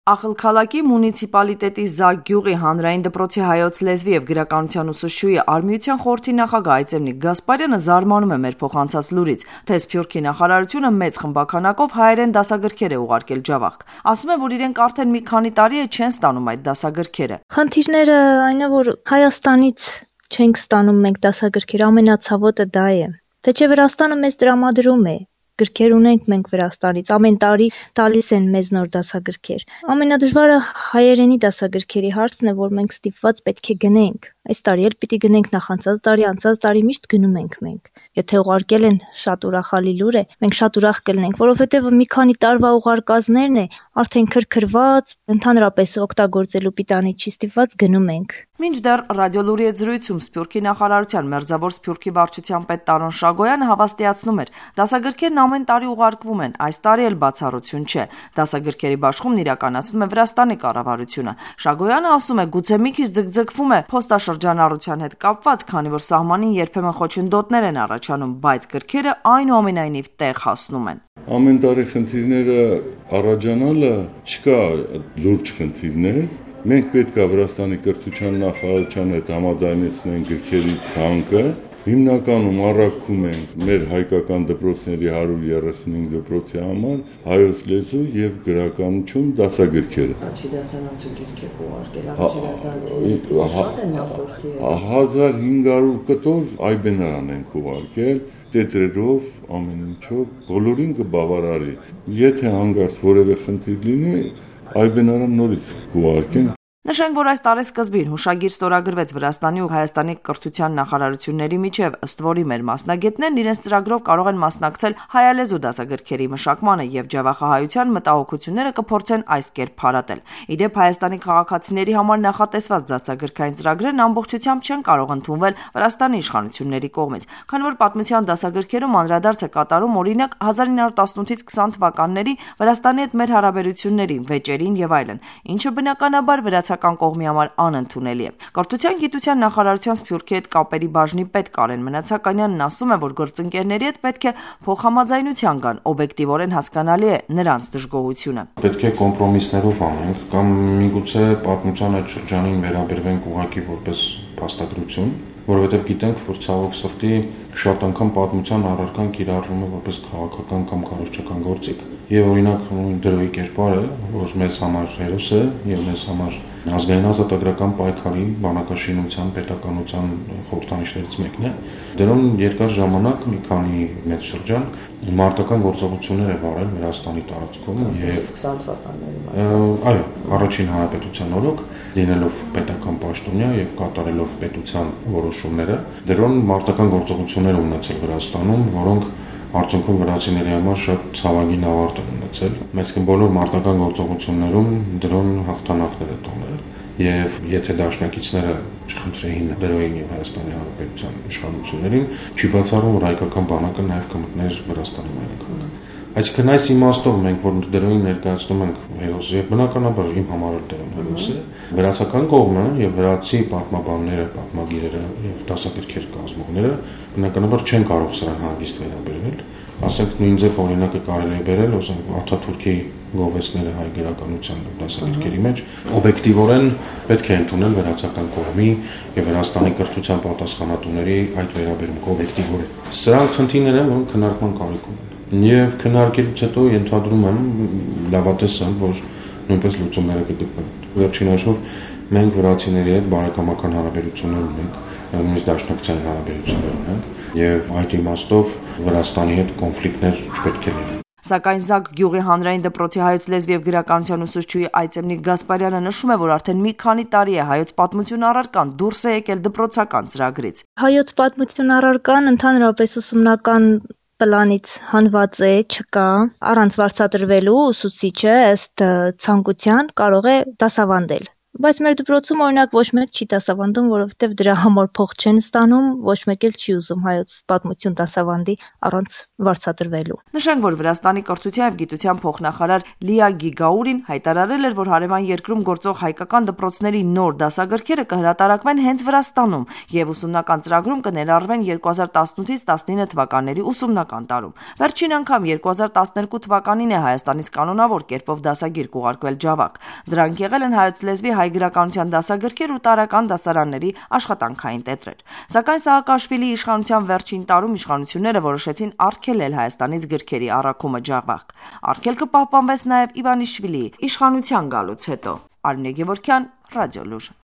Ախալքալակի մունիցիպալիտետի Զակ գյուղի հանրային դպրոցի հայոց լեզվի եւ գրականության ուսուցչուհի Արմիության խորհրդի նախագահ Այծեմնիկ Գասպարյանը զարմանում է մեր փոխանցած լուրից, թե Սփյուռքի նախարարությունը մեծ խմբականակով հայերեն դասագրքեր է ուղարկել Ջավախք։ Ասում է, որ իրենք արդեն մի քանի տարի է չեն ստանում այդ դասագրքերը։ Խնդիրները այն է, որ Հայաստանից չենք ստանում մենք դասագրքեր, ամենացավոտը դա է։ Թե չէ Վրաստանը մեզ տրամադրում է։ Գրքեր ունենք մենք Վրաստանից, ամեն տարի տալիս են մեզ նոր դասագրքեր։ Ամենադժվարը հայերենի դասագրքերի հարցն է, որ մենք ստիպված պետք է գնենք։ Այս տարի էլ պիտի գնենք, նախանցած տարի, անցած տարի միշտ գնում ենք մենք։ Եթե ուղարկել են շատ ուրախալի լուր է, մենք շատ ուրախ կլինենք, որովհետև մի քանի տարվա ուղարկածներն է արդեն քրքրված, ընդհանրապես օգտագործելու պիտանի չի ստիպված գնում ենք։ Մինչդեռ ռադիոլուրի հետ զրույցում Սփյուռքի նախարարության Մերձավոր Սփյուռքի վարչության պետ Տարոն Շագոյանը հավաստիացնում էր, դասագրքերն ամեն տարի ուղարկվում են, այս տարի էլ բացառություն չէ։ Դասագրքերի բաշխումն իրականացնում է Վրաստանի կառավարությունը։ Շագոյանը ասում է, գուցե մի քիչ ձգձգվում է փոստաշրջանառության հետ կապված, քանի որ սահմանին երբեմն խոչընդոտներ են առաջանում, բայց գրքերը այնուամենայնիվ տեղ հասնում են։ Ամեն տարի խնդիրները առաջանալը չկա լուրջ խնդիրներ։ Մենք պետք է Վրաստանի կրթության նախարարության հետ համաձայնեցնենք գրքերի ցանկը։ Հիմնականում առաքում ենք մեր հայկական դպրոցների 135 դպրոցի համար հայոց լեզու եւ գրականություն դասագրքերը։ Առաջի դասարանցու գրք է ուղարկել, առաջի դասարանցի շատ են նախորդի։ 1500 կտոր այբենարան ենք ուղարկել, տետրերով, ամեն ինչով, բոլորին կբավարարի։ Եթե հանգարց որևէ խնդիր լինի, այբենարան նորից կուղարկենք։ Նշենք, որ այս տարեսկզբին հուշագիր ստորագրվեց Վրաստանի ու Հայաստանի կրթության նախարարությունների միջև, ըստ որի մեր մասնագետներն իրենց ծրագրով կարող են մասնակցել հայալեզու դասագրքերի մշակմանը եւ ջավախահայության մտահոգությունները կփորձեն այս կերպ փարատել։ Իդեպ Հայաստանի քաղաքացիների համար նախատեսված դասագրքային ծրագրերն ամբողջությամբ չեն կարող ընդունվել Վրաստանի իշխանությունների կողմից, քանի որ պատմության դասագրքերում անդրադարձ է կատարում օրինակ 1918-ից 20 թվականների Վրաստանի հետ մեր հարաբերություններին, վեճերին եւ այլն, ինչը բնականաբար վրացական կողմի համար անընդունելի է։ Կրթության գիտության նախարարության Սփյուռքի հետ կապերի բաժնի պետ Կարեն Մնացականյանն ասում է, որ գործընկերների հետ պետք է փոխհամաձայնության գան, օբյեկտիվորեն հասկանալի է նրանց դժգոհությունը։ Պետք է կոմպրոմիսներով անենք կամ միգուցե պատմության այդ շրջանին վերաբերվենք ուղղակի որպես փաստագրություն, որովհետև գիտենք, որ ցավոք սրտի շատ անգամ պատմության առարկան կիրառվում է որպես քաղաքական կամ քարոզչական գործիք։ Եվ օրինակ դրոյի կերպարը, որ մեզ համար հերոս է եւ մեզ համար ազգային ազատագրական պայքարի բանակաշինության պետականության խորհրդանիշներից մեկն է, դրոն երկար ժամանակ մի քանի մեծ շրջան մարտական գործողություններ է վարել Վրաստանի տարածքում եւ 20 թվականների այո, առաջին հանրապետության օրոք լինելով պետական պաշտոնյա եւ կատարելով պետության որոշումները, դրոն մարտական գործողություններ ունեցել Վրաստանում, որոնք արդյունքում վրացիների համար շատ ցավագին ավարտ են ունեցել։ Մեզ բոլոր մարտական գործողություններում դրոն հաղթանակներ է տոնել եւ եթե դաշնակիցները չխնդրեին դրոյին եւ Հայաստանի Հանրապետության իշխանություններին, չի բացառում, որ հայկական բանակը նաեւ կմտներ Վրաստանի մայրաքաղաք։ Այսինքն այս իմաստով մենք որ դրոյին ներկայացնում ենք հերոս եւ բնականաբար իմ համար էլ դրոն հերոս է, վրացական կողմը եւ վրացի պատմաբանները, պատմագիրերը եւ դասագրքեր կազմողները բնականաբար չեն կարող սրան հանգիստ վերաբերվել։ Ասենք նույն ձև օրինակը կարելի է բերել, ասենք Աթաթուրքի գովեստները հայ գրականության դասագրքերի մեջ օբյեկտիվորեն պետք է ընդունել վրացական կողմի եւ Վրաստանի կրթության պատասխանատուների այդ վերաբերմունքը օբյեկտիվորեն։ Սրանք խնդիրներ են, որոնք քննարկման կարիք ունեն։ Եվ քննարկելուց հետո ենթադրում եմ լավատես եմ, որ նույնպես լուծումները կգտնվեն։ Վերջին հաշվով մենք վրացիների հետ բարեկամական հարաբերություններ ունենք, նույնիսկ դաշնակցային հարաբերություններ ունենք եւ այդ իմաստով Վրաստանի հետ կոնֆլիկտներ չպետք է լինեն։ Սակայն Զակ գյուղի հանրային դպրոցի հայոց լեզվի եւ գրականության ուսուցչուհի Այծեմնիկ Գասպարյանը նշում է, որ արդեն մի քանի տարի է հայոց պատմություն առարկան դուրս է եկել դպրոցական ծրագրից։ Հայոց պատմություն առարկան ընդհանրապես ուսումնական պլանից հանված է, չկա, առանց վարձատրվելու ուսուցիչը ըստ ցանկության կարող է դասավանդել Բայց մեր դպրոցում օրինակ ոչ մեկ չի դասավանդում, որովհետև դրա համար փող չեն ստանում, ոչ մեկ էլ չի ուզում հայոց պատմություն դասավանդի առանց վարձատրվելու։ Նշենք, որ Վրաստանի կրթության և գիտության փոխնախարար Լիա Գիգաուրին հայտարարել էր, որ հարևան երկրում գործող հայկական դպրոցների նոր դասագրքերը կհրատարակվեն հենց Վրաստանում և ուսումնական ծրագրում կներառվեն 2018-ից 19 թվականների ուսումնական տարում։ Վերջին անգամ 2012 թվականին է Հայաստանից կանոնավոր կերպով դասագիրք ուղարկվել Ջավախ։ Դրանք եղել են հայոց լեզվի, հայ գրականության դասագրքեր ու տարրական դասարանների աշխատանքային տետրեր։ Սակայն Սաակաշվիլիի իշխանության վերջին տարում իշխանությունները որոշեցին արգելել Հայաստանից գրքերի առաքումը Ջավախ։ Արգելքը պահպանվեց նաև Իվանիշվիլիի իշխանության գալուց հետո։ Արմինե Գևորգյան, Ռադիոլուր։